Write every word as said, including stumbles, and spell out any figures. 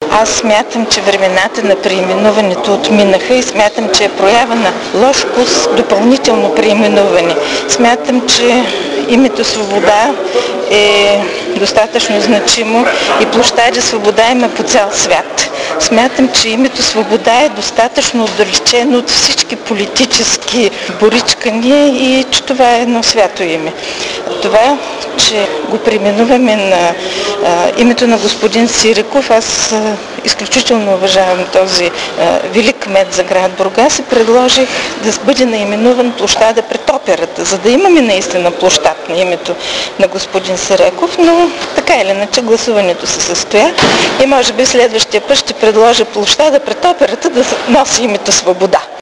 Аз смятам, че времената на преименуването отминаха и смятам, че е проява на лош вкус допълнително преименуване. Смятам, че името Свобода е достатъчно значимо и площади Свобода има по цял свят. Смятам, че името Свобода е достатъчно отдалечено от всички политически боричкания и че това е едно свято име. Това, че го преименуваме на а, името на господин Сиреков, аз а, изключително уважавам този а, велик кмет за град Бургас и предложих да бъде наименуван площада пред операта, за да имаме наистина площад на името на господин Сиреков, но така или иначе гласуването се състоя и може би следващия път ще предложа площада пред операта да носи името Свобода.